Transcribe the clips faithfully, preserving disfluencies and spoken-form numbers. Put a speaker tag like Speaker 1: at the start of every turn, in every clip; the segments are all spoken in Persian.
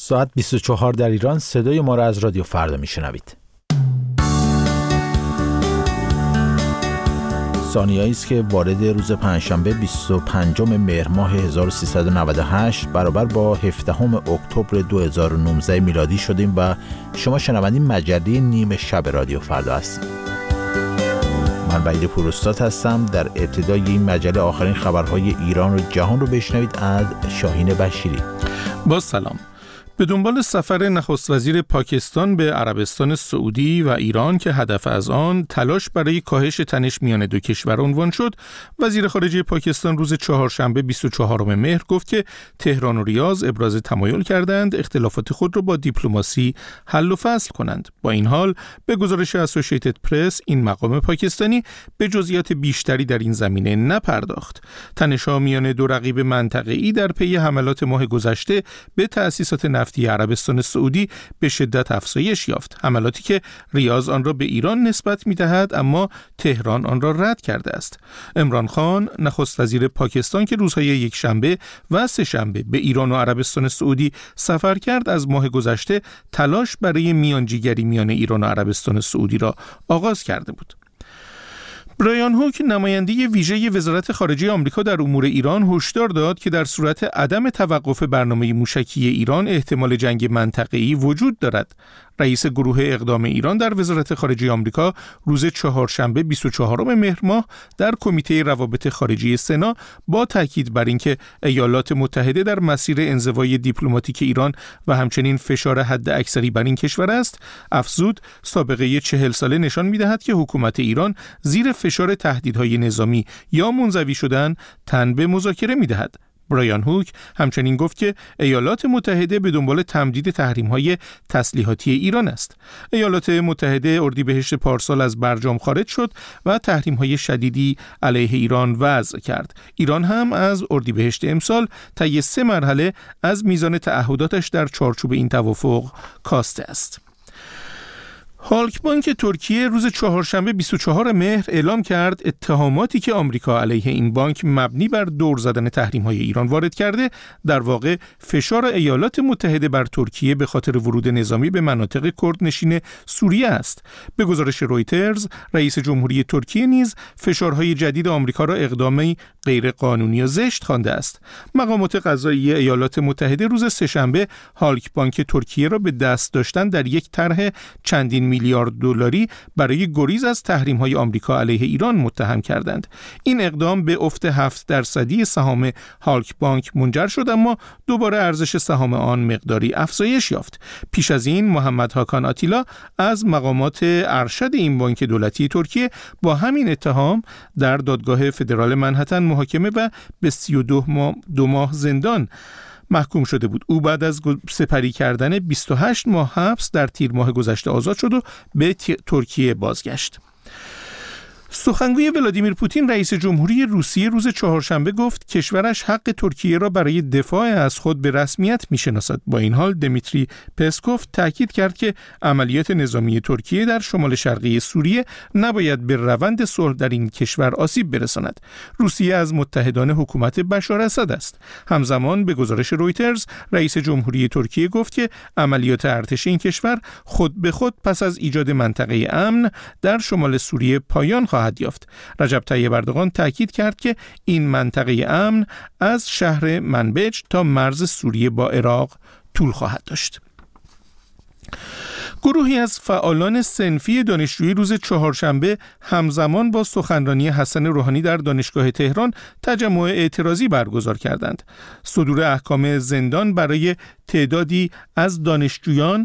Speaker 1: ساعت بیست و چهار در ایران صدای ما را از رادیو فردا میشنوید. ثانیه‌ای است که وارد روز پنجشنبه بیست و پنجم مهر ماه هزار و سیصد و نود و هشت برابر با هفدهم اکتبر دو هزار و نوزده میلادی شدیم و شما شنونده مجله نیمه شب رادیو فردا هستید. من وحید پوراستاد هستم. در ابتدای این مجله آخرین خبرهای ایران و جهان رو بشنوید از شاهین بشیری.
Speaker 2: با سلام. به دنبال سفر نخست وزیر پاکستان به عربستان سعودی و ایران که هدف از آن تلاش برای کاهش تنش میان دو کشور عنوان شد، وزیر خارجه پاکستان روز چهارشنبه بیست و چهارم مهر گفت که تهران و ریاض ابراز تمایل کردند اختلافات خود را با دیپلماسی حل و فصل کنند. با این حال به گزارش اسوسییتد پرس این مقام پاکستانی به جزئیات بیشتری در این زمینه نپرداخت. تنش‌ها میان دو رقیب منطقه‌ای در پی حملات ماه گذشته به تأسیسات نفتی عربستان سعودی به شدت افزایش یافت. حملاتی که ریاض آن را به ایران نسبت می‌دهد اما تهران آن را رد کرده است. عمران خان نخست وزیر پاکستان که روزهای یکشنبه و سه‌شنبه به ایران و عربستان سعودی سفر کرد، از ماه گذشته تلاش برای میانجیگری میان ایران و عربستان سعودی را آغاز کرده بود. برایان هوک نماینده ویژه وزارت خارجه آمریکا در امور ایران هشدار داد که در صورت عدم توقف برنامه موشکی ایران احتمال جنگ منطقه‌ای وجود دارد. رئیس گروه اقدام ایران در وزارت خارجه آمریکا روز چهارشنبه بیست و چهارم مهر ماه در کمیته روابط خارجی سنا با تاکید بر اینکه ایالات متحده در مسیر انزوای دیپلماتیک ایران و همچنین فشار حد اکثری بر این کشور است، افزود سابقه چهل ساله نشان می‌دهد که حکومت ایران زیر فشار تهدیدهای نظامی یا منزوی شدن تن به مذاکره می‌دهد. برایان هوک همچنین گفت که ایالات متحده به دنبال تمدید تحریم‌های تسلیحاتی ایران است. ایالات متحده اردیبهشت پارسال از برجام خارج شد و تحریم‌های شدیدی علیه ایران وضع کرد. ایران هم از اردیبهشت امسال طی سه مرحله از میزان تعهداتش در چارچوب این توافق کاسته است. هالک بانک ترکیه روز چهارشنبه بیست و چهارم مهر اعلام کرد اتهاماتی که آمریکا علیه این بانک مبنی بر دور زدن تحریم‌های ایران وارد کرده، در واقع فشار ایالات متحده بر ترکیه به خاطر ورود نظامی به مناطق کردنشین سوریه است. به گزارش رویترز، رئیس جمهوری ترکیه نیز فشارهای جدید آمریکا را اقدامی غیر قانونی و زشت خوانده است. مقامات قضایی ایالات متحده روز سه‌شنبه هالک بانک ترکیه را به دست داشتن در یک طرح چندین میلیارد دلاری برای گریز از تحریم‌های آمریکا علیه ایران متهم کردند. این اقدام به افت هفت درصدی سهام هالک بانک منجر شد، اما دوباره ارزش سهام آن مقداری افزایش یافت. پیش از این محمد هاکان آتیلا از مقامات ارشد این بانک دولتی ترکیه با همین اتهام در دادگاه فدرال منهتن محاکمه و به سی و دو ماه, دو ماه زندان محکوم شده بود. او بعد از سپری کردن بیست و هشت ماه حبس در تیر ماه گذشته آزاد شد و به ترکیه بازگشت. سخنگوی ولادیمیر پوتین رئیس جمهوری روسیه روز چهارشنبه گفت کشورش حق ترکیه را برای دفاع از خود به رسمیت می‌شناسد. با این حال دمیتری پسکوف تاکید کرد که عملیات نظامی ترکیه در شمال شرقی سوریه نباید به روند صلح در این کشور آسیب برساند. روسیه از متحدان حکومت بشار اسد است. همزمان به گزارش رویترز رئیس جمهوری ترکیه گفت که عملیات ارتشی این کشور خود به خود پس از ایجاد منطقه امن در شمال سوریه پایان خواهد یافت. رجب طیب اردوغان تاکید کرد که این منطقه امن از شهر منبج تا مرز سوریه با عراق طول خواهد داشت. گروهی از فعالان صنفی دانشجویی روز چهارشنبه همزمان با سخنرانی حسن روحانی در دانشگاه تهران تجمع اعتراضی برگزار کردند. صدور احکام زندان برای تعدادی از دانشجویان،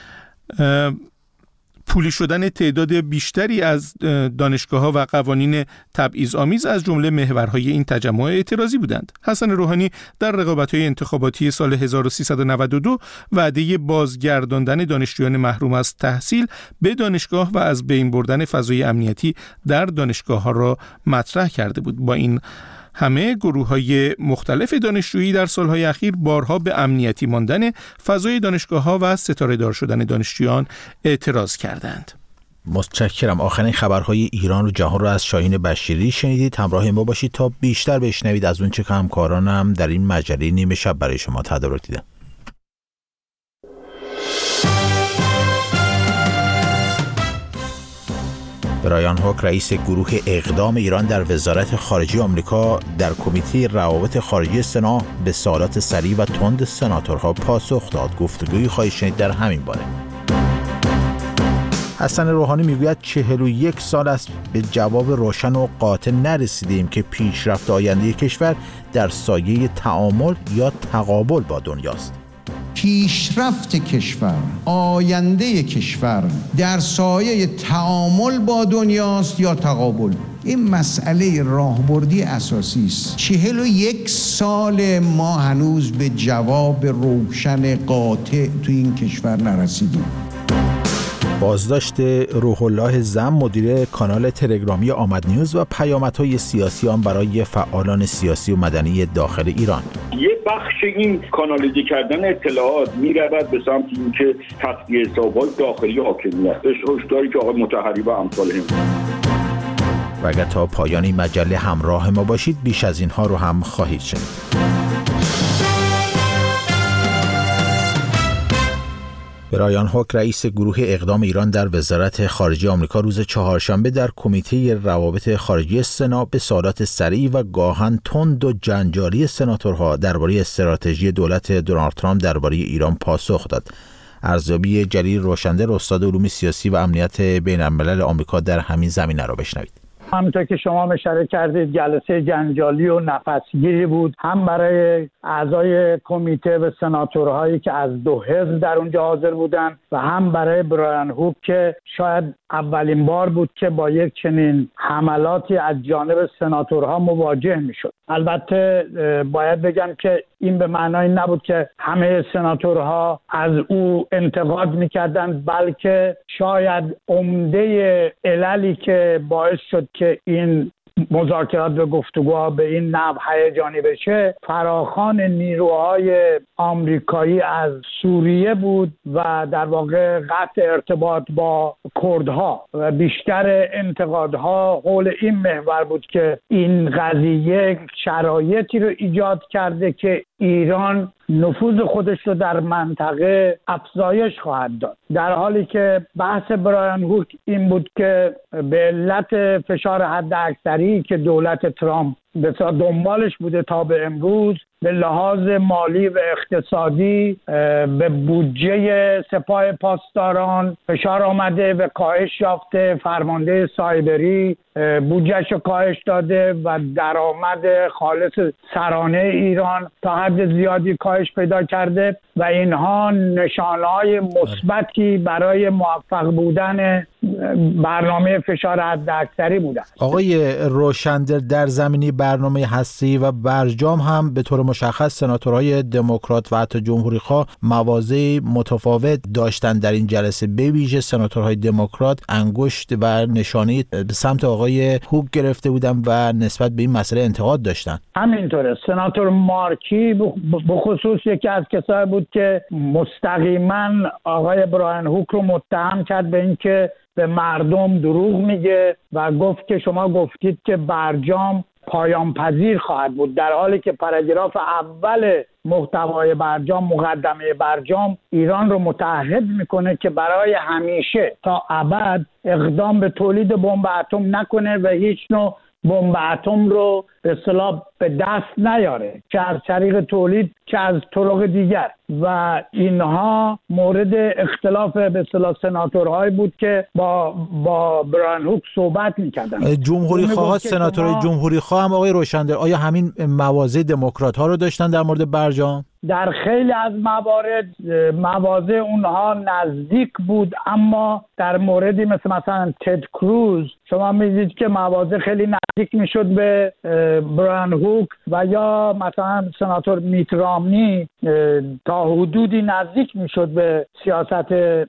Speaker 2: پولی شدن تعداد بیشتری از دانشگاه‌ها و قوانین تبعیض‌آمیز از جمله محورهای این تجمع اعتراضی بودند. حسن روحانی در رقابت‌های انتخاباتی سال هزار و سیصد و نود و دو وعده بازگرداندن دانشجویان محروم از تحصیل به دانشگاه و از بین بردن فضای امنیتی در دانشگاه‌ها را مطرح کرده بود. با این همه گروه‌های مختلف دانشجویی در سالهای اخیر بارها به امنیتی ماندن فضای دانشگاه‌ها و ستاره‌دار شدن دانشجویان اعتراض کردند.
Speaker 1: متشکرم. آخرین خبرهای ایران و جهان را از شاهین بشیری شنیدید. همراه ما باشید تا بیشتر بشنوید از اون چه که همکارانم در این مجله نیمه شب برای شما تدارک دیدن. برایان هوک رئیس گروه اقدام ایران در وزارت خارجه آمریکا در کمیته روابط خارجه سنا به سوالات سریع و تند سناتورها پاسخ داد. گفتگویی خواهید شنید در همین باره. حسن روحانی میگوید چهل و یک سال است به جواب روشن و قاطع نرسیدیم که پیشرفت آینده کشور در سایه تعامل یا تقابل با دنیاست.
Speaker 3: پیشرفت کشور، آینده کشور در سایه تعامل با دنیاست یا تقابل؟ این مسئله راهبردی اساسی است. چهل و یک سال ما هنوز به جواب روشن قاطع تو این کشور نرسیدیم.
Speaker 1: بازداشت روح الله زم مدیر کانال تلگرامی آمد نیوز و پیامدهای سیاسی آن برای فعالان سیاسی و مدنی داخل ایران.
Speaker 4: یه بخش این کانالیزه کردن اطلاعات میرود به سمت اینکه تصفیه حسابات داخلی حاکمیت، هشداری که آقای مطهری و امثال هم.
Speaker 1: و اگر تا پایان این مجله همراه ما باشید بیش از اینها رو هم خواهید شنید. برایان هوک رئیس گروه اقدام ایران در وزارت خارجه آمریکا روز چهارشنبه در کمیته روابط خارجه سنا به سوالات سریع و گاهن تند و جنجالی سناتورها درباره استراتژی دولت دونالد ترامپ درباره ایران پاسخ داد. ارزیابی جلیل روشندر استاد علوم سیاسی و امنیت بین الملل آمریکا در همین زمینه را بشنوید.
Speaker 5: همونطور که شما اشاره کردید جلسه جنجالی و نفسگیری بود، هم برای اعضای کمیته و سناتورهایی که از دو حزب در اونجا حاضر بودند و هم برای برایان هوک که شاید اولین بار بود که با یک چنین حملاتی از جانب سناتورها مواجه میشد. البته باید بگم که این به معنای نبود که همه سناتورها از او انتقاد میکردند، بلکه شاید عمده عللی که باعث شد که این مذاکرات و گفتگوها به این نحو هیجانی بشه فراخوان نیروهای آمریکایی از سوریه بود و در واقع قطع ارتباط با کردها و بیشتر انتقادها حول این محور بود که این قضیه شرایطی رو ایجاد کرده که ایران نفوذ خودش رو در منطقه افزایش خواهد داد، در حالی که بحث برایان هوک این بود که به علت فشار حداکثری که دولت ترامپ بسیار دنبالش بوده تا به امروز به لحاظ مالی و اقتصادی به بودجه سپاه پاسداران فشار آمده و کاهش یافته. فرمانده سایبری بودجهش رو کاهش داده و درآمد خالص سرانه ایران تا حد زیادی کاهش پیدا کرده و اینها نشانه‌های مثبتی برای موفق بودن برنامه فشار حداکثری بودن.
Speaker 1: آقای روشندر، در زمینه برنامه هستی و برجام هم به طور مشخص سناتورهای دموکرات و حتی جمهوری‌خواه مواضع متفاوت داشتن در این جلسه. به ویژه سناتورهای دموکرات انگشت و نشانه به سمت آقای هوک گرفته بودن و نسبت به این مسئله انتقاد داشتن.
Speaker 5: همینطوره. سناتور مارکی به خصوص یکی از کسایی بود که مستقیما آقای برایان هوک رو متهم کرد به اینکه به مردم دروغ میگه و گفت که شما گفتید که برجام پایان پذیر خواهد بود، در حالی که پاراگراف اول محتوای برجام، مقدمه برجام، ایران رو متعهد میکنه که برای همیشه تا ابد اقدام به تولید بمب اتم نکنه و هیچ نوع بمب اتم رو به اصطلاح به دست نیاره، چه از طریق تولید چه از طرق دیگر. و اینها مورد اختلاف به اصطلاح سناتورهایی بود که با با برایان هوک صحبت می‌کردن.
Speaker 1: جمهوری خواه، سناتورهای جمهوری خواه هم آقای روشندر آیا همین مواضع دموکرات ها رو داشتن در مورد برجام؟
Speaker 5: در خیلی از موارد مواضع اونها نزدیک بود، اما در موردی مثل مثلا تد کروز شما می‌دید که مواضع خیلی نزدیک میشد به برایان هوک و یا مثلا سناتور میت رامنی تا حدودی نزدیک میشد به سیاست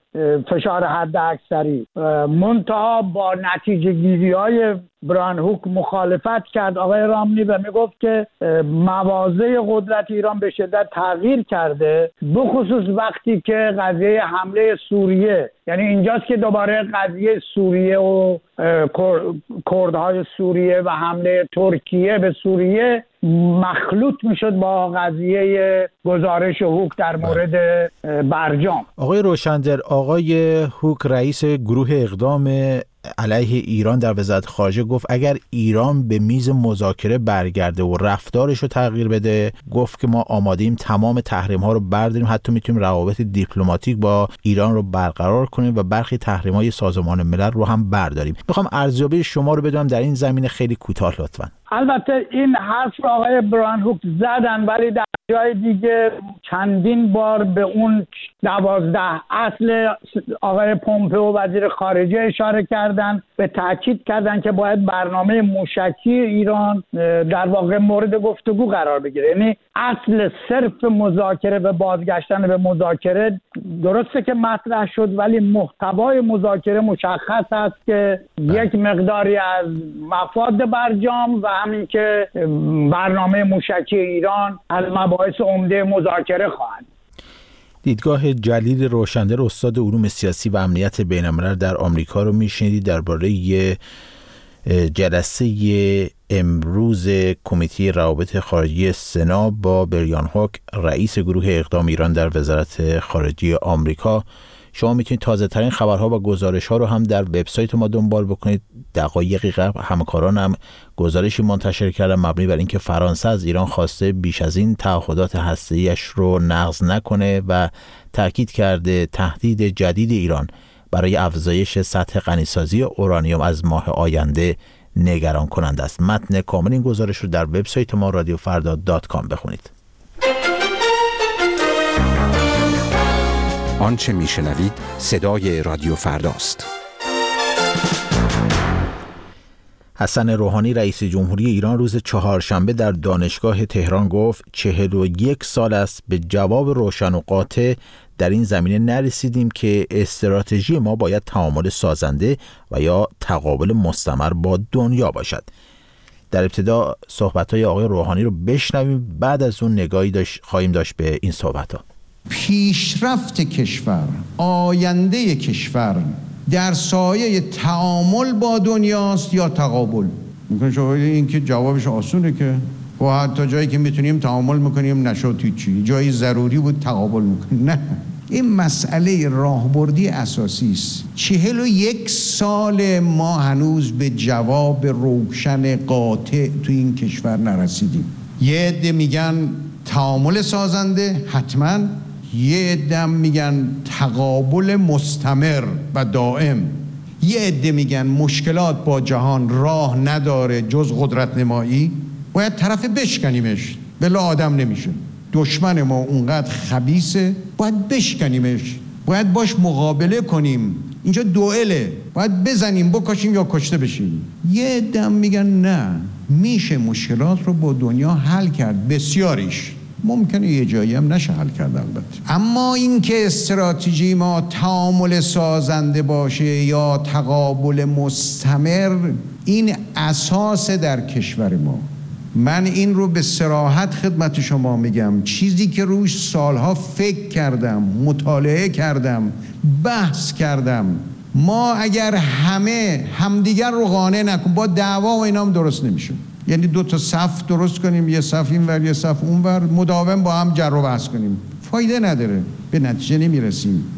Speaker 5: فشار حداکثری. منتها با نتیجه گیری های برایان هوک مخالفت کرد آقای رامنی و میگفت که مواضع قدرت ایران به شدت تغییر کرده، بخصوص وقتی که قضیه حمله سوریه، یعنی اینجاست که دوباره قضیه سوریه و کردهای سوریه و حمله ترکیه به سوریه مخلوط میشد با قضیه گزارش هوک در مورد برجام.
Speaker 1: آقای روشندر، آقای هوک رئیس گروه اقدام علیه ایران در وزارت خارجه گفت اگر ایران به میز مذاکره برگرده و رفتارش رو تغییر بده، گفت که ما آمادیم تمام تحریم ها رو برداریم، حتی میتونیم روابط دیپلماتیک با ایران رو برقرار کنیم و برخی تحریم های سازمان ملل رو هم برداریم. میخوام ارزیابی شما رو بدونم در این زمینه خیلی کوتاه لطفاً.
Speaker 5: البته این حرف آقای بران هوک زدن، ولی در جای دیگه چندین بار به اون دوازده اصل آقای پومپئو وزیر خارجه اشاره کردن، به تاکید کردن که باید برنامه موشکی ایران در واقع مورد گفتگو قرار بگیره. یعنی اصل صرف مذاکره و بازگشتن به مذاکره درسته که مطرح شد، ولی محتوای مذاکره مشخص است که یک مقداری از مفاد برجام و همین که برنامه موشکی ایران از مباحث عمده مذاکره خواهد.
Speaker 1: دیدگاه جلیل روشندر استاد علوم سیاسی و امنیت بین‌الملل در آمریکا رو میشنیدید درباره جلسه امروز کمیته روابط خارجی سنا با بریان هوک، رئیس گروه اقدام ایران در وزارت خارجه آمریکا. شما میتونید تازه ترین خبرها و گزارش ها رو هم در وبسایت ما دنبال بکنید. دقایقی قبل همکاران هم گزارشی منتشر کردن مبنی بر اینکه فرانسه از ایران خواسته بیش از این تعهدات هسته‌ایش رو نقض نکنه و تاکید کرده تهدید جدید ایران برای افزایش سطح غنیسازی اورانیوم از ماه آینده نگران کننده است. متن کامل این گزارش رو در وبسایت ما رادیو فردا دات کام بخونید.
Speaker 6: آنچه میشنوید صدای رادیو فرداست.
Speaker 1: حسن روحانی رئیس جمهوری ایران روز چهارشنبه در دانشگاه تهران گفت چهل و یک سال است به جواب روشن و قاطع در این زمینه نرسیدیم که استراتژی ما باید تعامل سازنده و یا تقابل مستمر با دنیا باشد. در ابتدا صحبت‌های آقای روحانی رو بشنویم، بعد از اون نگاهی داشت خواهیم داشت به این صحبت‌ها.
Speaker 3: پیشرفت کشور، آینده کشور در سایه تعامل با دنیاست یا تقابل؟ میکنه شما این که جوابش آسونه که و حتی جایی که میتونیم تعامل میکنیم نشد هیچی، جایی ضروری بود تقابل میکنیم. نه، این مسئله راهبردی اساسی است. چهل و یک سال ما هنوز به جواب روشن قاطع تو این کشور نرسیدیم. یه عده میگن تعامل سازنده حتما، یه عده میگن تقابل مستمر و دائم، یه عده میگن مشکلات با جهان راه نداره جز قدرت نمایی، باید طرف بشکنیمش، بلا آدم نمیشه. دشمن ما اونقدر خبیثه باید بشکنیمش، باید باش مقابله کنیم، اینجا دوئله، باید بزنیم بکشیم یا کشته بشیم. یه عده میگن نه، میشه مشکلات رو با دنیا حل کرد، بسیاریش ممکنه یه جایی هم نشه حل کرد البته، اما اینکه استراتژی ما تعامل سازنده باشه یا تقابل مستمر، این اساس در کشور ما. من این رو به صراحت خدمت شما میگم، چیزی که روش سالها فکر کردم، مطالعه کردم، بحث کردم. ما اگر همه همدیگر رو قانع نکنیم، با دعوا و اینا هم درست نمیشه. یعنی دو تا صف درست کنیم، یه صف این ور یه صف اون ور، مداوم با هم جر و بحث کنیم، فایده نداره، به نتیجه نمیرسیم.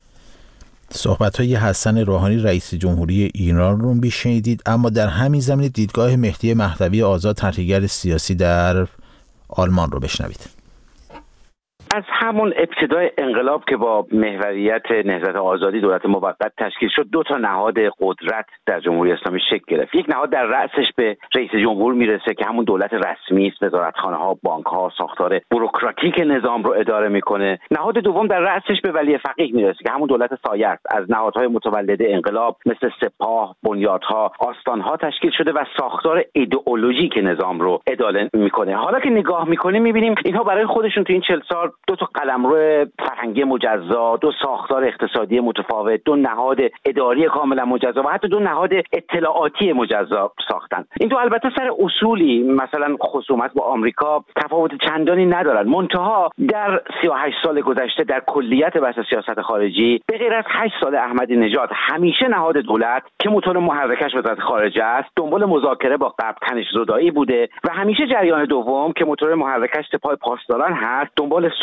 Speaker 1: صحبت‌های حسن روحانی رئیس جمهوری ایران رو میشنیدید. اما در همین زمینه دیدگاه مهدی مهدوی آزاد تحلیلگر سیاسی در آلمان رو بشنوید.
Speaker 7: از همون ابتدای انقلاب که با محوریت نهضت آزادی دولت موقت تشکیل شد، دو تا نهاد قدرت در جمهوری اسلامی شکل گرفت. یک نهاد در رأسش به رئیس جمهور میرسه که همون دولت رسمی است، وزارتخانه‌ها، بانک‌ها، ساختار بوروکراتیک نظام رو اداره میکنه. نهاد دوم در رأسش به ولی فقیه میرسه که همون دولت سایه است، از نهادهای متولد انقلاب مثل سپاه، بنیادها، آستانها تشکیل شده و ساختار ایدئولوژیک نظام رو اداره میکنه. حالا که نگاه میکنیم میبینیم اینها برای خودشون تو این چهل سال دو تا قلمرو فرهنگی مجزا، دو ساختار اقتصادی متفاوت، دو نهاد اداری کاملا مجزا و حتی دو نهاد اطلاعاتی مجزا ساختن. این دو البته سر اصولی مثلا خصومت با آمریکا تفاوت چندانی ندارن، منتها در سی و هشت سال گذشته در کلیت بحث سیاست خارجی به غیر از هشت سال احمدی نژاد همیشه نهاد دولت که موتور محرکش وزارت خارجه است دنبال مذاکره با غرب تنش زدایی بوده و همیشه جریان دوم که موتور محرکش سپاه پاسداران هست دنبال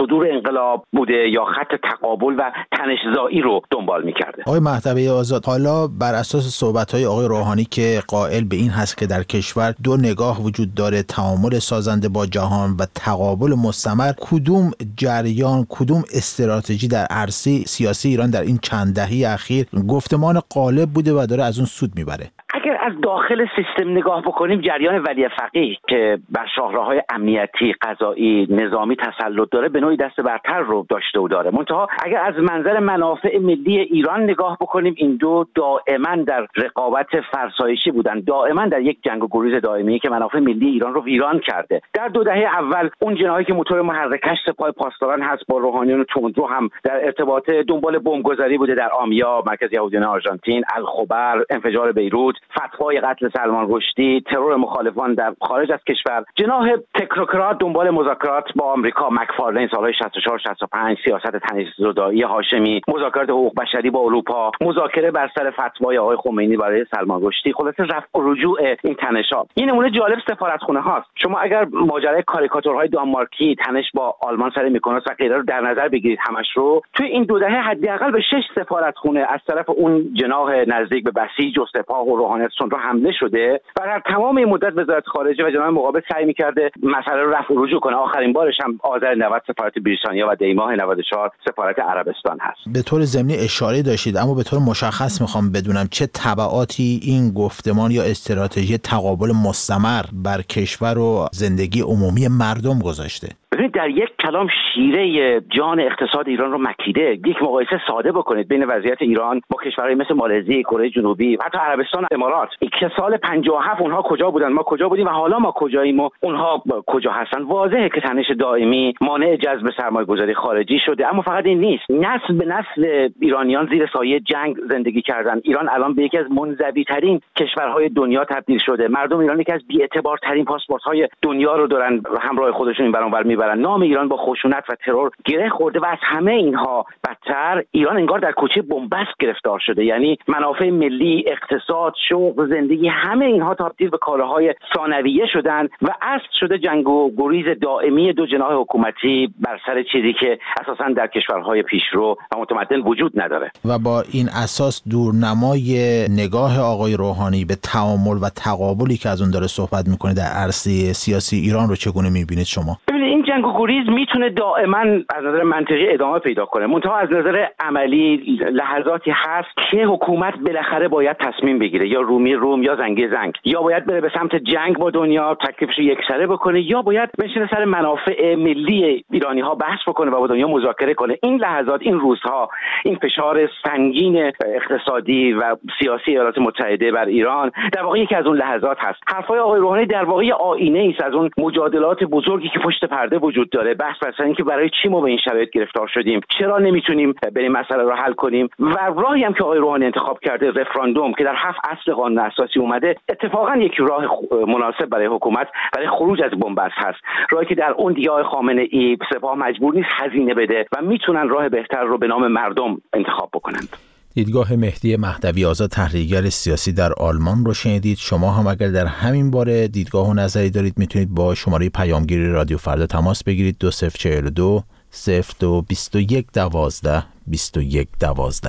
Speaker 7: صدور انقلاب بوده یا خط تقابل و تنش‌زایی رو دنبال می‌کرده.
Speaker 1: آقای مهدوی آزاد، حالا بر اساس صحبت‌های آقای روحانی که قائل به این هست که در کشور دو نگاه وجود داره، تعامل سازنده با جهان و تقابل مستمر، کدوم جریان، کدوم استراتژی در عرصه سیاسی ایران در این چند دهه اخیر گفتمان غالب بوده و داره از اون سود میبره؟
Speaker 7: اگر از داخل سیستم نگاه بکنیم، جریان ولی فقیه که بر شاهراهای امنیتی، قضایی، نظامی تسلط داره به نوعی دست برتر رو داشته و داره. منتها اگر از منظر منافع ملی ایران نگاه بکنیم، این دو دائما در رقابت فرسایشی بودن، دائما در یک جنگ و گریز دائمی که منافع ملی ایران رو ویران کرده. در دو دهه اول اون جناحی که موتور محرکش سپاه پاسداران هست با روحانیون تندرو هم در ارتباط دنبال بمبگذاری بوده در آمیا، مرکز یهودیان آرژانتین، الخبر، انفجار بیروت، فتوای قتل سلمان رشدی، ترور مخالفان در خارج از کشور. جناح تکنوکرات دنبال مذاکرات با آمریکا، مکفارلین سالهای شصت و چهار شصت و پنج، سیاست تنش‌زدایی هاشمی، مذاکرات حقوق بشری با اروپا، مذاکره بر سر فتوای آقای خمینی برای سلمان رشدی، خلاصه رفع و رجوع این تنش‌ها. این نمونه جالب سفارتخونه هاست. شما اگر ماجرای کاریکاتورهای دانمارکی، تنش با آلمان سر میکنوس و غیره رو در نظر بگیرید، همش رو توی این دو دهه حداقل به شش سفارتخونه از طرف اون جناح نزدیک به بسیج و سپاه و روحانیت رو حمله شده و در تمام این مدت وزارت خارجه و جناح مقابل سعی می‌کرده مسئله رو رفع و رجوع کنه. آخرین بارش هم آذر نود سفارت بریتانیا و دی ماه نود و چهار سفارت عربستان هست.
Speaker 1: به طور ضمنی اشاره داشتید، اما به طور مشخص میخوام بدونم چه تبعاتی این گفتمان یا استراتژی تقابل مستمر بر کشور و زندگی عمومی مردم گذاشته؟
Speaker 7: ببینید، در یک کلام شیره جان اقتصاد ایران رو مکیده. یک مقایسه ساده بکنید بین وضعیت ایران با کشورهای مثل مالزی، کره جنوبی، حتی عربستان و امارات. که سال پنجاه و هفت اونها کجا بودن، ما کجا بودیم و حالا ما کجاییم و اونها کجا هستن. واضحه که تنش دائمی مانع جذب سرمایه‌گذاری خارجی شده. اما فقط این نیست، نسل به نسل ایرانیان زیر سایه جنگ زندگی کردن. ایران الان به یکی از منزوی‌ترین کشورهای دنیا تبدیل شده. مردم ایران یکی از بی‌اعتبارترین پاسپورت‌های دنیا رو دارن همراه خودشون این برانور میبرن. نام ایران با خشونت و ترور گره خورده و از همه اینها بدتر ایران انگار در کوچه بنبست گرفتار شده. یعنی منافع ملی، اقتصاد، شغل، زندگی، همه اینها تبدیل به کالاهای ثانویه شدن و اصل شده جنگ و گریز دائمی دو جناح حکومتی بر سر چیزی که اساساً در کشورهای پیشرو و متمدن وجود نداره.
Speaker 1: و با این اساس دورنمای نگاه آقای روحانی به تعامل و تقابلی که از اون داره صحبت میکنه در عرصه سیاسی ایران رو چگونه میبینید شما؟
Speaker 7: ببینید، این جنگ و گریز میتونه دائما از نظر منطقی ادامه پیدا کنه، منتها از نظر عملی لحظاتی هست که حکومت بالاخره باید تصمیم بگیره، یا رومی روم یا زنگی زنگ، یا باید بره به سمت جنگ با دنیا، تکلیفش یکسره بکنه، یا باید بشینه سر منافع ملی ایرانی ها بحث بکنه و با دنیا مذاکره کنه. این لحظات، این روزها، این فشار سنگین اقتصادی و سیاسی ایالات متحده بر ایران در واقع یکی از اون لحظات هست. حرفای آقای روحانی در واقع آینه است از اون مجادلات بزرگی که پشت پرده وجود داره. بحث بر سر اینکه برای چی ما به این شرایط گرفتار شدیم، چرا نمیتونیم بریم مسئله رو حل کنیم. و راهی هم که آقای روحانی انتخاب کرده، رفراندوم، که در هفت اصل قانون اساسی اومده، اتفاقا یک راه مناسب برای حکومت برای خروج از بنبست هست. راهی که در اون دیگه آقای خامنه ای سپاه مجبور نیست هزینه بده و میتونن راه بهتر رو به نام مردم انتخاب بکنند.
Speaker 1: دیدگاه مهدی مهدوی آزاد، تحلیلگر سیاسی در آلمان رو شنیدید. شما هم اگر در همین باره دیدگاه و نظری دارید میتونید با شماره پیامگیری رادیو فردا تماس بگیرید. دو صفر چهل و دو صفر دو بیست و یک دوازده بیست و یک دوازده.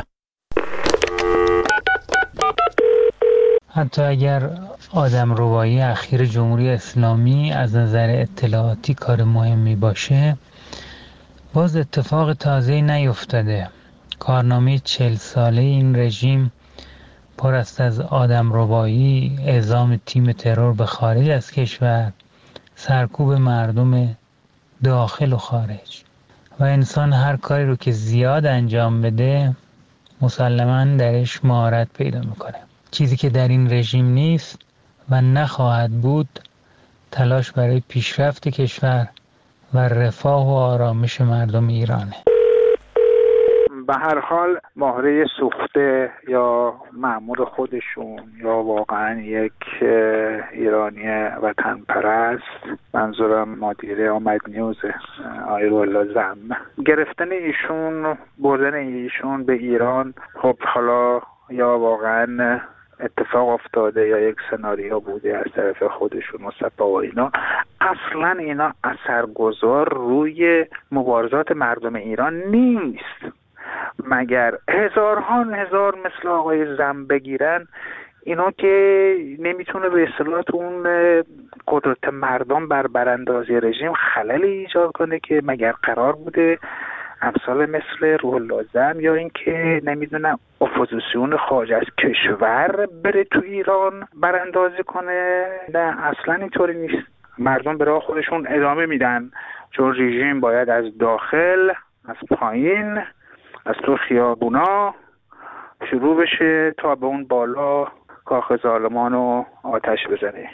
Speaker 8: حتی اگر آدمربایی اخیر جمهوری اسلامی از نظر اطلاعاتی کار مهمی باشه، باز اتفاق تازه‌ای نیفتاده. کارنامه چهل ساله این رژیم پر است از آدمربایی، اعزام تیم ترور به خارج از کشور، سرکوب مردم داخل و خارج. و انسان هر کاری رو که زیاد انجام بده مسلماً درش مهارت پیدا میکنه. چیزی که در این رژیم نیست و نخواهد بود تلاش برای پیشرفت کشور و رفاه و آرامش مردم ایرانه.
Speaker 9: به هر حال ماهره سوخته یا مأمور خودشون یا واقعا یک ایرانی وطن پرست، منظورم مدیر آمد نیوز آیرالله زم، گرفتن ایشون، بردن ایشون به ایران، خب حالا یا واقعا اتفاق افتاده یا یک سناریو بوده از طرف خودشون و سپاه و اینا، اصلا اینا اثرگذار روی مبارزات مردم ایران نیست. مگر هزاران هزار مثل آقای زم بگیرن، اینا که نمیتونه به اصطلاح اون قدرت مردم بر براندازی رژیم خللی ایجاد کنه که مگر قرار بوده امثال مثل روح الله زم یا این که نمیدونم اپوزیسیون خارج از کشور بره تو ایران براندازی کنه؟ نه اصلا اینطوری نیست. مردم به راه خودشون ادامه میدن، چون رژیم باید از داخل، از پایین، از تو خیابونا شروع بشه تا به اون بالا کاخ ظالمان رو آتش بزنه.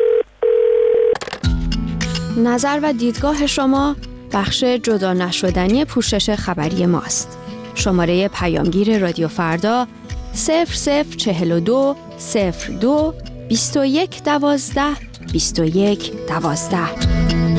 Speaker 10: نظر و دیدگاه شما بخش جدا نشدنی پوشش خبری ماست. شماره پیامگیر رادیو فردا صفر صفر چهل و دو صفر دو بیست و یک دوازده بیست و یک دوازده.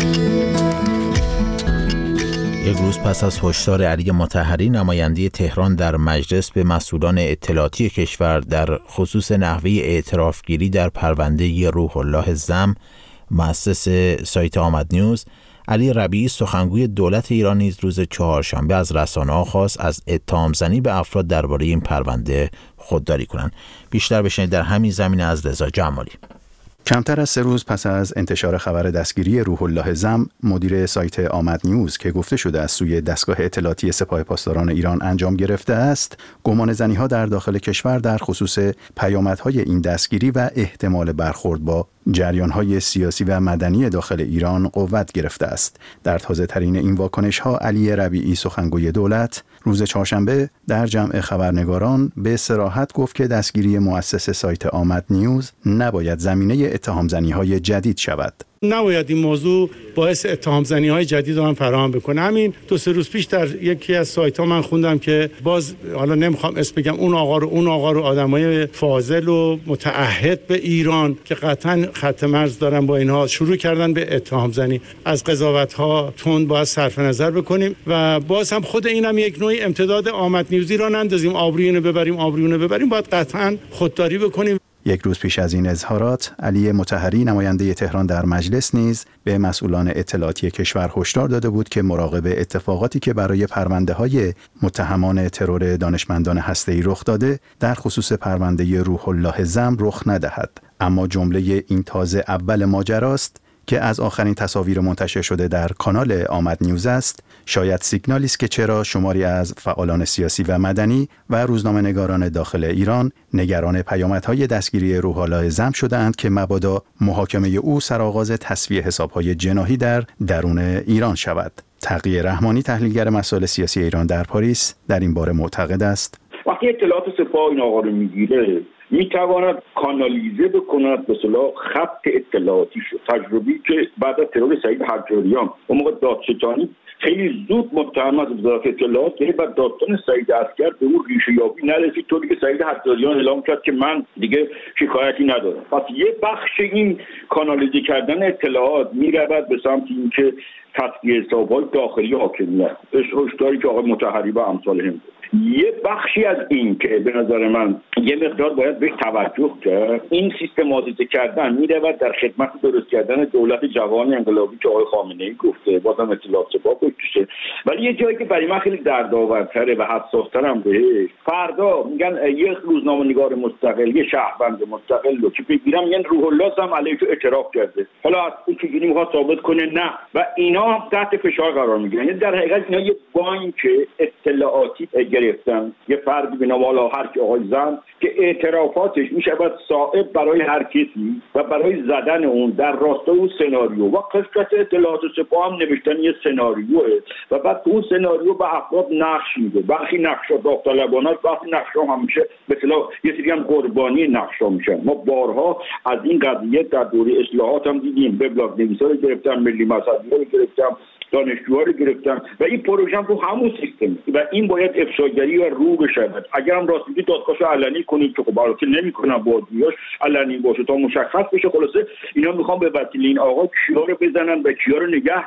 Speaker 1: یک روز پس از هشدار علی مطهری نماینده تهران در مجلس به مسئولان اطلاعاتی کشور در خصوص نحوه اعترافگیری در پرونده روح الله زم مؤسس سایت آمد نیوز، علی ربیعی سخنگوی دولت ایران نیز روز چهارشنبه از رسانه‌ها خواست از اتهام زنی به افراد درباره این پرونده خودداری کنند. بیشتر بشنوید در همین زمینه از رضا جمالی.
Speaker 11: کمتر از سه روز پس از انتشار خبر دستگیری روح الله زم، مدیر سایت آمد نیوز که گفته شده از سوی دستگاه اطلاعاتی سپاه پاسداران ایران انجام گرفته است، گمان زنی‌ها در داخل کشور در خصوص پیامدهای این دستگیری و احتمال برخورد با جریان‌های سیاسی و مدنی داخل ایران قوت گرفته است. در تازه ترین این واکنش‌ها، علی ربیعی سخنگوی دولت روز چهارشنبه در جمع خبرنگاران به صراحت گفت که دستگیری مؤسس سایت آمد نیوز نباید زمینه اتهام زنی‌های جدید شود.
Speaker 12: نباید این موضوع باعث اتهام زنی‌های جدید هم فراهم بکنه. همین دو سه روز پیش در یکی از سایت‌ها من خوندم که باز حالا نمیخوام اسم بگم، اون آقا رو اون آقا رو آدمای فاضل و متعهد به ایران که قطعاً خط مرز دارن با اینها شروع کردن به اتهام زنی. از قضاوت‌ها تون باید صرف نظر بکنیم و باز هم خود اینم یک نوعی امتداد آمد نیوزی را نندازیم، آبرویونو ببریم آبرویونو ببریم، باید قطعاً خودداری بکنیم.
Speaker 11: یک روز پیش از این اظهارات، علی مطهری نماینده تهران در مجلس نیز به مسئولان اطلاعاتی کشور هشدار داده بود که مراقب اتفاقاتی که برای پرونده‌های متهمان ترور دانشمندان هسته‌ای رخ داده در خصوص پرونده روح الله زم رخ ندهد. اما جمله این تازه اول ماجراست که از آخرین تصاویر منتشر شده در کانال آمد نیوز است، شاید سیگنالی است که چرا شماری از فعالان سیاسی و مدنی و روزنامه‌نگاران داخل ایران نگران پیامدهای دستگیری روح الله زم شده‌اند که مبادا محاکمه او سرآغاز تسویه حساب‌های جناحی در درون ایران شود. تقی رحمانی، تحلیلگر مسائل سیاسی ایران در پاریس، در این باره معتقد است
Speaker 4: وقتی اطلاعات سپاه این آقا رو میگیره میتواند کانالیزه بکند به صلاح خط اطلاعاتی شد. تجربی که بعد از ترور سعید حجاریان اون موقع دادستانی خیلی زود متهم از وزارت اطلاعات که بعد داستان سعید عسکر به اون ریشه یابی نرسید، طوری که سعید حجاریان اعلام کرد که من دیگه شکایتی ندارم. پس یه بخش این کانالیزه کردن اطلاعات میرود به سمت اینکه تصفیه حساب‌های داخلی حاکمیت، هشداری که آقای مطهری و امثال هم. یه بخشی از این که به نظر من یه مقدار باید بهش توجه کرد، این سیستماتیزه کردن میرود در خدمت درست کردن دولت جوان انقلابی که آقای خامنه‌ای گفته، بازم اطلاعات سپاه پشتشه. ولی یه جایی که برای من خیلی دردآورتره و حساس‌ترم بهش، فردا میگن یک روزنامه‌نگار مستقل، یه شهروند مستقل رو که بگیرم میگن روح الله زم علیه تو اعتراف کرده، حالا از اون چجوری میخواد ثابت کنه؟ نه. و اینا هم تحت فشار قرار میگیرن. یعنی در حقیقت اینا یه بانک اطلاعاتی گرفتن، یه فردی به نام هر کی آقای زم که اعترافاتش میشود صائب برای هر کسی و برای زدن اون در راستای اون سناریو و قسمت اطلاعات سپاه هم نوشتن یه سناریوه و بعد اون سناریو به افراد نقش میده. برخی نقشا داوطلبانه است، برخی نقشا هم میشه به اصطلاح یه سری هم قربانی نقشا میشن. ما بارها از این قضیه در دوره اصلاحات هم دیدیم، وبلاگ نویسا رو گرفتن، ملی مذهبی رو گرفتن، دانشجوها رو گرفتن و این پروژه هم رو همون سیستم و این باید افشاگری و رو بشود. اگر هم راستیدی دادگاهش علنی کنید که خب البته نمی‌کنن، بازجوییاش علنی باشه تا مشخص بشه. خلاصه اینا میخوان به وسیله این آقا کیا رو بزنن و کیا رو نگه دارن.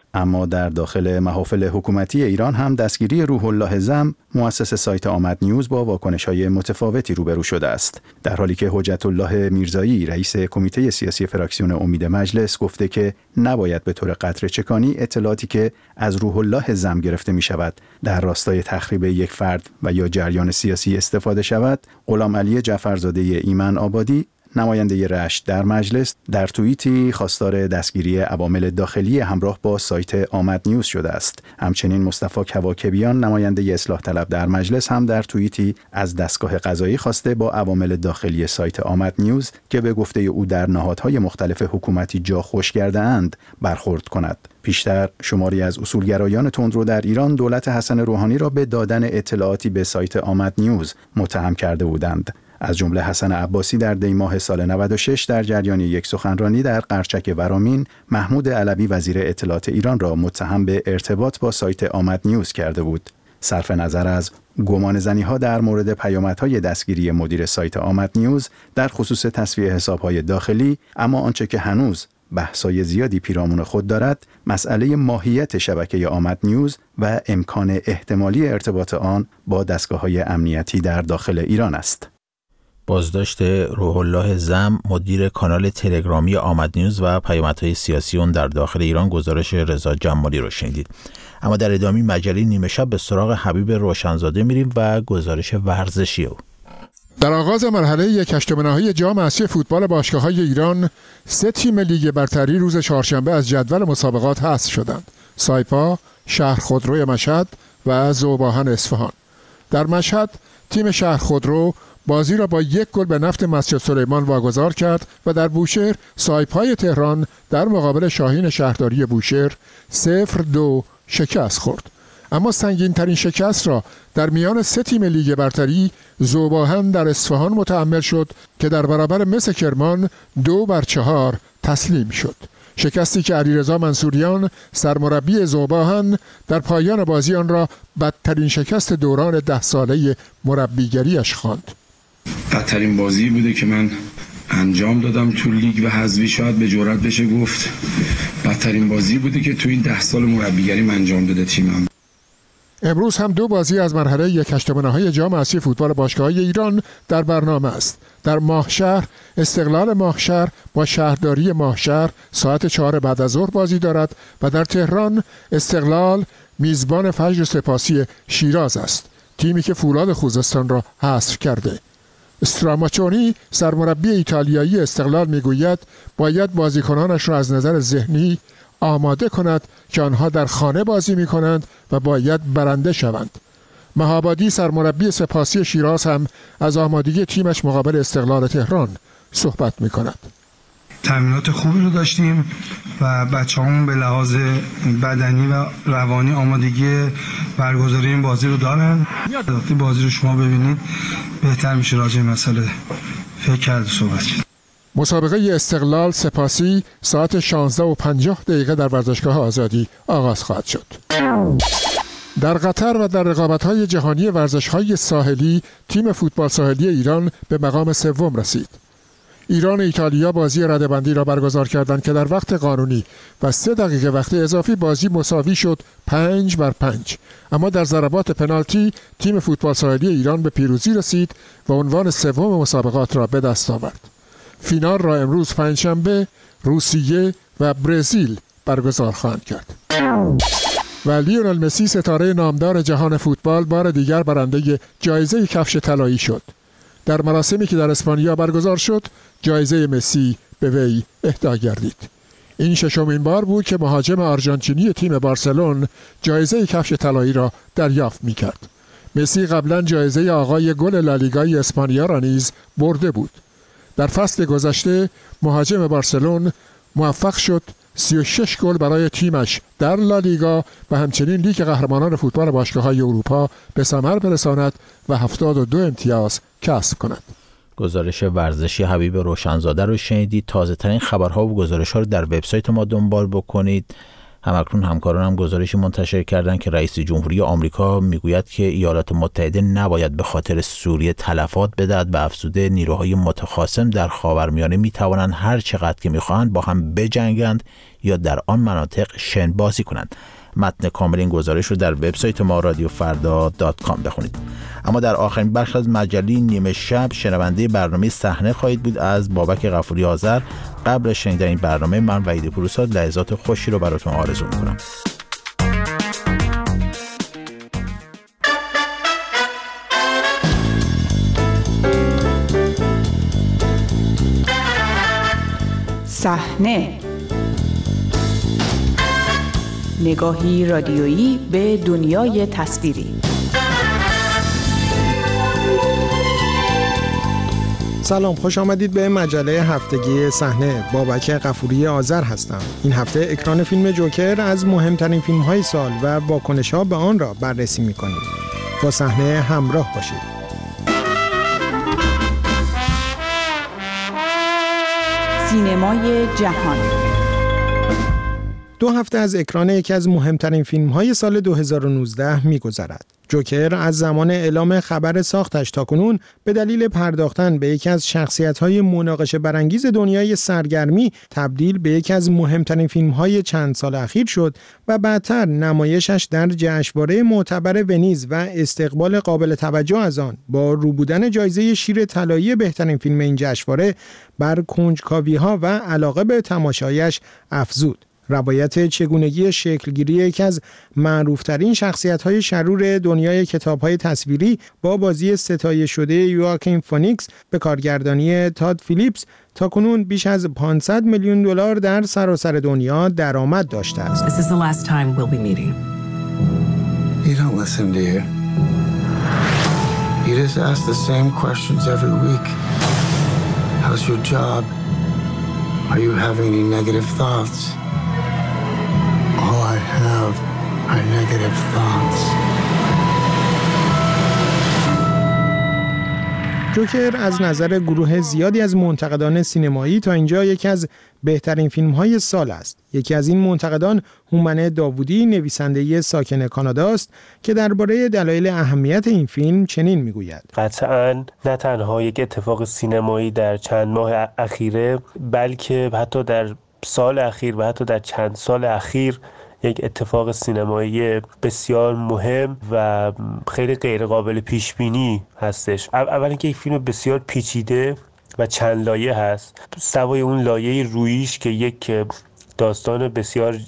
Speaker 11: اما در داخل محافل حکومتی ایران هم دستگیری روح الله زم مؤسس سایت آمد نیوز با واکنش‌های متفاوتی روبرو شده است. در حالی که حجت الله میرزایی رئیس کمیته سیاسی فراکسیون امید مجلس گفته که نباید به طور قطره‌چکانی اطلاعاتی که از روح الله زم گرفته می‌شود در راستای تخریب یک فرد و یا جریان سیاسی استفاده شود، غلام علی جعفرزاده ایمن آبادی نماینده رشت در مجلس در توییتی خواستار دستگیری عوامل داخلی همراه با سایت آمد نیوز شده است. همچنین مصطفی کواکبیان نماینده اصلاح طلب در مجلس هم در توییتی از دستگاه قضایی خواسته با عوامل داخلی سایت آمد نیوز که به گفته او در نهادهای مختلف حکومتی جا خوش کرده اند برخورد کند. پیشتر شماری از اصولگرایان تندرو در ایران دولت حسن روحانی را به دادن اطلاعاتی به سایت آمد نیوز متهم کرده بودند. از جمله حسن عباسی در دی ماه سال نود و شش در جریان یک سخنرانی در قرچک ورامین، محمود علوی وزیر اطلاعات ایران را متهم به ارتباط با سایت آمد نیوز کرده بود. صرف نظر از گمان زنی‌ها در مورد پیامدهای دستگیری مدیر سایت آمد نیوز در خصوص تصفیه حساب‌های داخلی، اما آنچه که هنوز بحث‌های زیادی پیرامون خود دارد، مسئله ماهیت شبکه آمد نیوز و امکان احتمالی ارتباط آن با دستگاه‌های امنیتی در داخل ایران است.
Speaker 1: بازداشت روح الله زم مدیر کانال تلگرامی آمد نیوز و پیامدهای سیاسی اون در داخل ایران، گزارش رضا جمالی رو شنیدید. اما در ادامه مجله نیمه شب به سراغ حبیب روشنزاده میریم و گزارش ورزشی او.
Speaker 13: در آغاز مرحله یک هشتم نهایی جام اسیای فوتبال باشگاه‌های ایران، سه تیم لیگ برتری روز چهارشنبه از جدول مسابقات حذف شدند: سایپا، شهر خودروی مشهد و ذوباهن اصفهان. در مشهد تیم شهر خودرو بازی را با یک گل به نفت مسجد سلیمان واگذار کرد و در بوشهر سایپای تهران در مقابل شاهین شهرداری بوشهر صفر دو شکست خورد. اما سنگین ترین شکست را در میان سه تیم لیگ برتری ذوباهن در اصفهان متحمل شد که در برابر مس کرمان دو بر چهار تسلیم شد. شکستی که علیرضا منصوریان سرمربی ذوباهن در پایان بازی آن را بدترین شکست دوران ده ساله مربیگریش خواند.
Speaker 14: بدترین بازی بوده که من انجام دادم تو لیگ و حذفی شاید به جرئت بشه گفت. بدترین بازی بوده که تو این ده سال مربیگریم انجام داده تیمم.
Speaker 13: امروز هم دو بازی از مرحله یک هشتم نهایی جام اسیای فوتبال باشگاه‌های ایران در برنامه است. در ماهشهر استقلال ماهشهر با شهرداری ماهشهر ساعت چهار بعد از ظهر بازی دارد و در تهران استقلال میزبان فجر سپاسی شیراز است، تیمی که فولاد خوزستان را حذف کرده. استراماچونی سرمربی ایتالیایی استقلال میگوید باید بازیکنانش را از نظر ذهنی آماده کند که آنها در خانه بازی می کنند و باید برنده شوند. مهابادی سرمربی سپاسی شیراز هم از آمادگی تیمش مقابل استقلال تهران صحبت می کند.
Speaker 15: تمرینات خوبی رو داشتیم و بچه‌هامون به لحاظ بدنی و روانی آمادگی برگزاری این بازی رو دارن. وقتی بازی رو شما ببینید بهتر میشه راجع به مسئله فکر کرد و صحبت کرد.
Speaker 13: مسابقه استقلال سپاسی ساعت شانزده و پنجاه دقیقه در ورزشگاه آزادی آغاز خواهد شد. در قطر و در رقابت‌های جهانی ورزش‌های ساحلی تیم فوتبال ساحلی ایران به مقام سوم رسید. ایران و ایتالیا بازی رده‌بندی را برگزار کردند که در وقت قانونی و سه دقیقه وقت اضافی بازی مساوی شد پنج بر پنج. اما در ضربات پنالتی تیم فوتبال ساحلی ایران به پیروزی رسید و عنوان سوم مسابقات را به دست آورد. فینال را امروز پنجشنبه روسیه و برزیل برگزار خواهند کرد. و لیونل مسی ستاره نامدار جهان فوتبال بار دیگر برنده جایزه کفش طلایی شد. در مراسمی که در اسپانیا برگزار شد جایزه مسی به وی اهدا گردید. این ششمین بار بود که مهاجم آرژانتینی تیم بارسلون جایزه کفش طلایی را دریافت می‌کرد. مسی قبلا جایزه آقای گل لالیگای اسپانیا را نیز برده بود. در فصل گذشته مهاجم بارسلون موفق شد سی و شش گل برای تیمش در لالیگا و همچنین لیگ قهرمانان فوتبال باشگاه‌های اروپا به ثمر برساند و هفتاد و دو امتیاز کسب کند.
Speaker 1: گزارش ورزشی حبیب روشنزاده رو شنیدید. تازه ترین خبرها و گزارش‌ها رو در وبسایت ما دنبال بکنید. همکنون همکاران هم گزارشی منتشر کردند که رئیس جمهوری آمریکا میگوید که ایالات متحده نباید به خاطر سوریه تلفات بدهد و افزوده نیروهای متخاصم در خاورمیانه میتوانند هر چقدر که میخواهند با هم بجنگند یا در آن مناطق شن بازی کنند. متن کامل این گزارش رو در وبسایت ما رادیو فردا دات کام بخونید. اما در آخرین بخش از مجله نیمه شب شنونده برنامه صحنه خواهید بود از بابک غفوری آذر. قبل شنیدن این برنامه من وحید پوروزاد لحظات خوشی رو براتون آرزو می‌کنم.
Speaker 16: صحنه، نگاهی رادیویی به دنیای تصویری.
Speaker 17: سلام، خوش آمدید به مجله هفتگی صحنه. بابک غفوری آذر هستم. این هفته اکران فیلم جوکر از مهمترین فیلم‌های سال و واکنش‌ها به آن را بررسی می‌کنیم. با صحنه همراه باشید.
Speaker 16: سینمای جهان.
Speaker 17: دو هفته از اکران یکی از مهمترین فیلم‌های سال دو هزار و نوزده می‌گذرد. جوکر از زمان اعلام خبر ساختش تاکنون به دلیل پرداختن به یکی از شخصیت‌های مناقشه برانگیز دنیای سرگرمی تبدیل به یکی از مهمترین فیلم‌های چند سال اخیر شد و بعدتر نمایشش در جشنواره معتبر ونیز و استقبال قابل توجه از آن با روبودن جایزه شیر طلایی بهترین فیلم این جشنواره بر کنجکاوی‌ها و علاقه به تماشایش افزود. روایت چگونگی شکلگیری یکی از معروفترین شخصیت‌های شرور دنیای کتاب‌های تصویری با بازی ستایش شده یواکین فونیکس به کارگردانی تاد فیلیپس تاکنون بیش از پانصد میلیون دلار در سراسر دنیا درآمد داشته است.
Speaker 18: This is the last time we'll be meeting.
Speaker 19: You don't listen, do you? You just ask the same questions every week. How's your job? Are you having any negative thoughts? All I have are negative thoughts.
Speaker 17: جوکر از نظر گروه زیادی از منتقدان سینمایی تا اینجا یکی از بهترین فیلم‌های سال است. یکی از این منتقدان هومن داوودی، نویسنده ساکن کانادا است که درباره دلایل اهمیت این فیلم چنین میگوید:
Speaker 20: قطعاً نه تنها یک اتفاق سینمایی در چند ماه اخیره، بلکه حتی در سال اخیر و حتی در چند سال اخیر یک اتفاق سینمایی بسیار مهم و خیلی غیر قابل پیش بینی هستش. اولا که یک فیلم بسیار پیچیده و چند لایه هست، سوای اون لایه رویش که یک داستان بسیار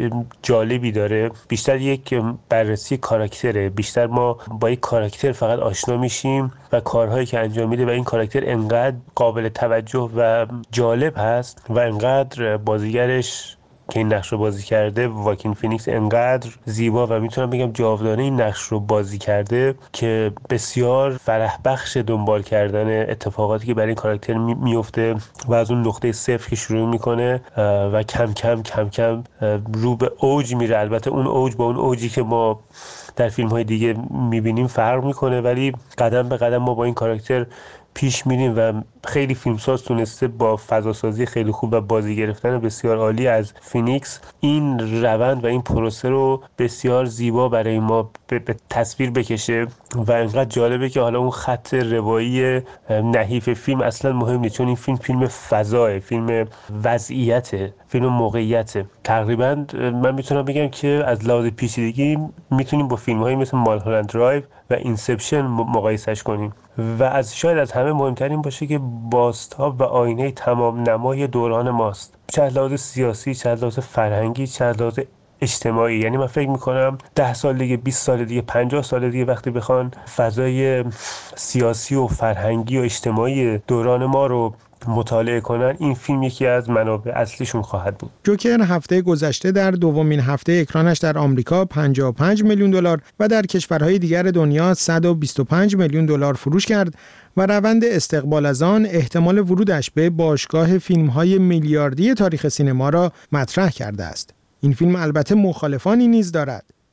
Speaker 20: جالبی داره، بیشتر یک بررسی کاراکتره. بیشتر ما با یک کاراکتر فقط آشنا میشیم و کارهایی که انجام میده و این کاراکتر انقدر قابل توجه و جالب هست و انقدر بازیگرش که این نقش رو بازی کرده، واکین فینیکس، انقدر زیبا و میتونم بگم جاودانه این نقش رو بازی کرده که بسیار فرح بخش دنبال کردن اتفاقاتی که برای این کاراکتر میفته و از اون نقطه صفر که شروع میکنه و کم کم کم کم رو به اوج میره. البته اون اوج با اون اوجی که ما در فیلم های دیگه میبینیم فرق میکنه، ولی قدم به قدم ما با این کاراکتر پیش میریم و خیلی فیلمساز تونسته با فضاسازی خیلی خوب و بازی گرفتن بسیار عالی از فینیکس این روند و این پروسه رو بسیار زیبا برای ما به تصویر بکشه و انقدر جالبه که حالا اون خط روایی نحیف فیلم اصلا مهم نیست، چون این فیلم فیلم فضاه، فیلم وضعیته، فیلم موقعیته. تقریبا من میتونم بگم که از لحاظ پیچیدگی میتونیم با فیلم‌هایی مثل مالهولند درایو و اینسپشن مقایسش کنیم و از شاید از همه مهمترین باشه که بازتاب و آینه تمام نمای دوران ماست، چه از لحاظ سیاسی، چه از لحاظ فرهنگی، چه از لحاظ اجتماعی. یعنی من فکر میکنم ده سال دیگه، بیست سال دیگه، پنجاه سال دیگه وقتی بخوان فضای سیاسی و فرهنگی و اجتماعی دوران ما رو مطالعه کنن، این فیلم یکی از منابع اصلیشون خواهد بود.
Speaker 17: جوکر هفته گذشته در دومین هفته اکرانش در آمریکا پنجاه و پنج میلیون دلار و در کشورهای دیگر دنیا صد و بیست و پنج میلیون دلار فروش کرد و روند استقبال از آن احتمال ورودش به باشگاه فیلم‌های میلیاردی تاریخ سینما را مطرح کرده است. این فیلم البته مخالفانی نیز دارد.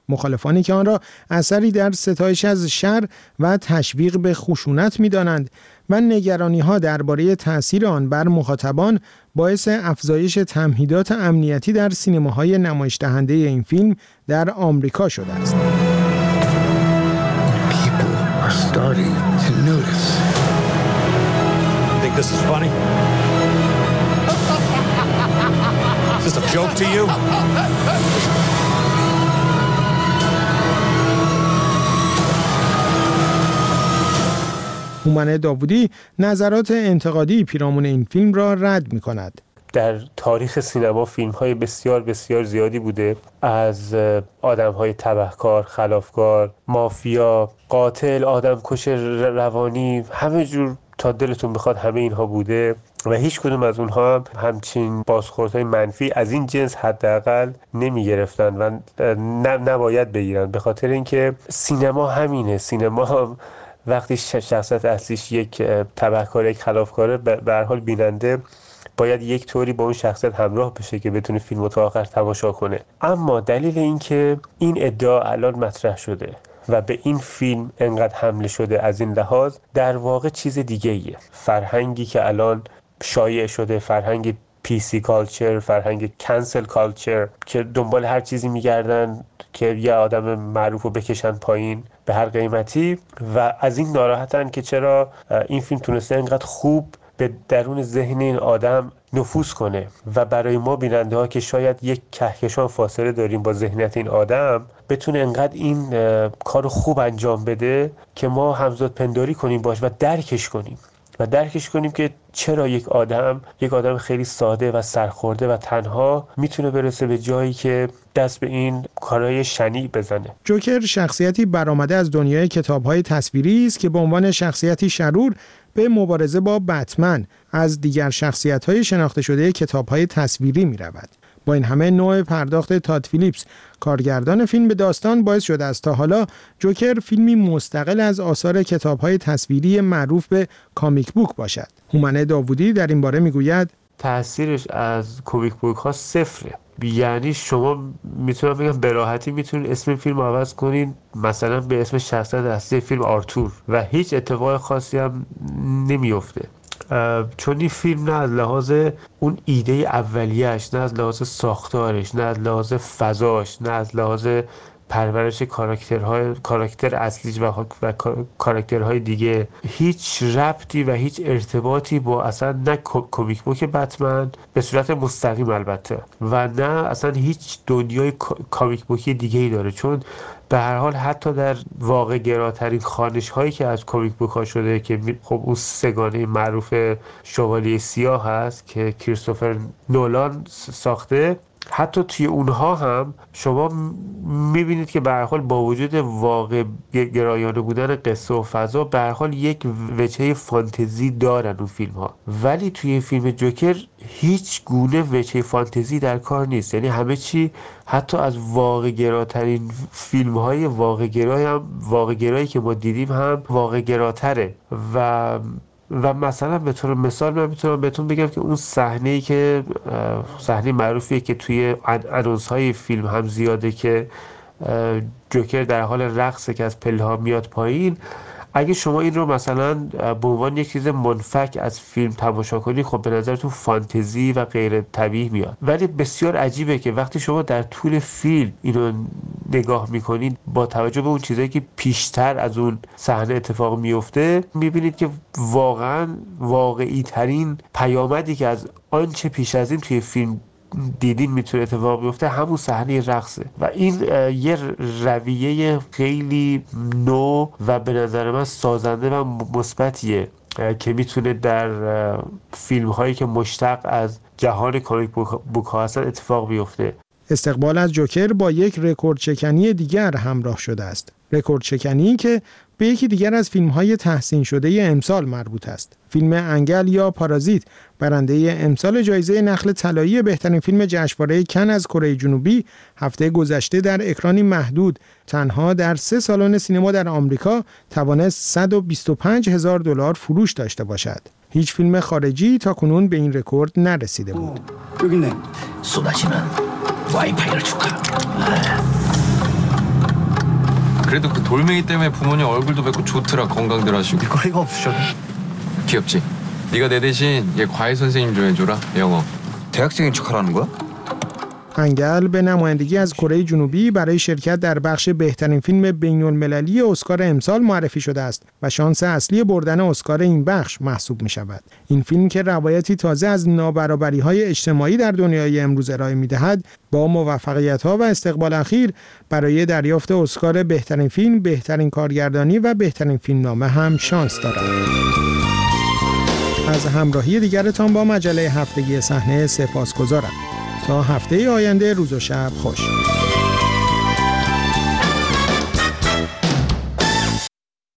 Speaker 17: مخالفانی که آن را اثری در ستایش از شر و تشویق به خشونت می‌دانند و نگرانی‌ها درباره تأثیر آن بر مخاطبان باعث افزایش تمهیدات امنیتی در سینماهای نمایش دهنده این فیلم در آمریکا شده است.
Speaker 19: People are starting to notice.
Speaker 21: Think this is funny? Is this a joke to you?
Speaker 17: هومن داوودی نظرات انتقادی پیرامون این فیلم را رد می‌کند.
Speaker 20: در تاریخ سینما فیلم‌های بسیار بسیار زیادی بوده از آدم‌های تبهکار، خلافکار، مافیا، قاتل، آدمکش روانی، همه جور تا دلتون بخواد همه اینها بوده و هیچ کدوم از اونها همچین بازخوردهای منفی از این جنس حداقل نمی گرفتن و نباید بگیرن، به خاطر اینکه سینما همینه. سینما وقتی شخصیت اصلیش یک تبهکار، یک خلافکاره، به هر حال بیننده باید یک طوری با اون شخصیت همراه بشه که بتونه فیلم رو تا آخر تماشا کنه. اما دلیل این که این ادعا الان مطرح شده و به این فیلم انقدر حمله شده از این لحاظ در واقع چیز دیگه ایه. فرهنگی که الان شایع شده، فرهنگ پی سی کالچر، فرهنگ کنسل کالچر، که دنبال هر چیزی میگردن که یه آدم معروف رو بکشن پایین به هر قیمتی و از این ناراحتن که چرا این فیلم تونسته انقدر خوب به درون ذهن این آدم نفوذ کنه و برای ما بیننده ها که شاید یک کهکشان فاصله داریم با ذهنیت این آدم بتونه انقدر این کار خوب انجام بده که ما همزاد پنداری کنیم باش و درکش کنیم و درکش کنیم که چرا یک آدم یک آدم خیلی ساده و سرخورده و تنها میتونه برسه به جایی که دست به این کارهای شنیع بزنه.
Speaker 17: جوکر شخصیتی برآمده از دنیای کتاب‌های تصویری است که به عنوان شخصیتی شرور به مبارزه با بتمن از دیگر شخصیت‌های شناخته شده کتاب‌های تصویری می‌رود. با این همه نوع پرداخت تاد فیلیپس کارگردان فیلم به داستان باعث شده است تا حالا جوکر فیلمی مستقل از آثار کتاب‌های تصویری معروف به کامیک بوک باشد. هومن داوودی در این باره میگوید
Speaker 20: تأثیرش از کامیک بوک ها صفره. یعنی شما میتونم بگم به راحتی میتونید اسم فیلم عوض کنین مثلا به اسم شخصیت اصلی فیلم آرتور و هیچ اتفاق خاصی هم نمیفته، چون این فیلم نه از لحاظ اون ایده اولیه‌اش، نه از لحاظ ساختارش، نه از لحاظ فضاش، نه از لحاظ پرورش کاراکترهای کاراکتر اصلیش و, و کاراکترهای دیگه هیچ ربطی و هیچ ارتباطی با اصلا نه کمیک بوک بتمن به صورت مستقیم البته و نه اصلا هیچ دنیای کامیک بوکی دیگه ای داره، چون به هر حال حتی در واقع گراترین خوانش هایی که از کامیک بوک ها شده که خب اون سگانه معروف شوالیه سیاه هست که کریستوفر نولان ساخته، حتی توی اونها هم شما میبینید که به هر حال با وجود واقع گرایانه بودن قصه و فضا به هر حال یک وجهه فانتزی دارن اون فیلم ها، ولی توی فیلم جوکر هیچ گونه وجهه فانتزی در کار نیست. یعنی همه چی حتی از واقع گراترین فیلم های واقع گرای هم واقع گرایی که ما دیدیم هم واقع گراتره و و مثلا به طور مثال من میتونم بهتون بگم که اون صحنه‌ای که صحنه معروفیه که توی آنونس های فیلم هم زیاده که جوکر در حال رقصه که از پله‌ها میاد پایین، اگه شما این رو مثلا به عنوان یک چیز منفک از فیلم تماشا کنید خب به نظرتون فانتزی و غیر طبیعی میاد، ولی بسیار عجیبه که وقتی شما در طول فیلم اینو نگاه میکنید با توجه به اون چیزایی که پیشتر از اون صحنه اتفاق میفته میبینید که واقعا واقعی ترین پیامدی که از آنچه پیش از این توی فیلم دیدین میتونه اتفاق بیفته همون صحنه رقصه و این یه رویه خیلی نو و به نظر من سازنده و مثبتیه که میتونه در فیلم هایی که مشتق از جهان کامیک بوک ها هستن اتفاق بیفته.
Speaker 17: استقبال از جوکر با یک رکورد شکنی دیگر همراه شده است. رکورد شکنی که به یکی دیگر از فیلم‌های تحسین شده امسال مربوط است. فیلم انگل یا پارازیت برنده امسال جایزه نخل طلایی بهترین فیلم جشنواره کن از کره جنوبی هفته گذشته در اکرانی محدود تنها در سه سالن سینما در آمریکا توانست صد و بیست و پنج هزار دلار فروش داشته باشد. هیچ فیلم خارجی تاکنون به این رکورد نرسیده بود.
Speaker 22: 여기네. 쏟아지는 와이파이를 줄까?
Speaker 2: 그래도 그 돌멩이 때문에 부모님 얼굴도 뵙고 좋더라. 건강들 하시고.
Speaker 22: 일거리가 없으셔도.
Speaker 2: 귀엽지? 네가 내 대신 얘 과외 선생님 좀 해줘라. 영어.
Speaker 22: 대학생인 척하라는 거야?
Speaker 17: انگل به نمایندگی از کره جنوبی برای شرکت در بخش بهترین فیلم بین‌المللی اسکار امسال معرفی شده است و شانس اصلی بردن اسکار این بخش محسوب می شود. این فیلم که روایتی تازه از نابرابری‌های اجتماعی در دنیای امروز ارائه می‌دهد، با موفقیت‌ها و استقبال اخیر برای دریافت اسکار بهترین فیلم، بهترین کارگردانی و بهترین فیلمنامه هم شانس دارد. از همراهی دیگرتان با مجله هفتگی صحنه سپاسگزارم. تا هفته آینده روز و شب خوش.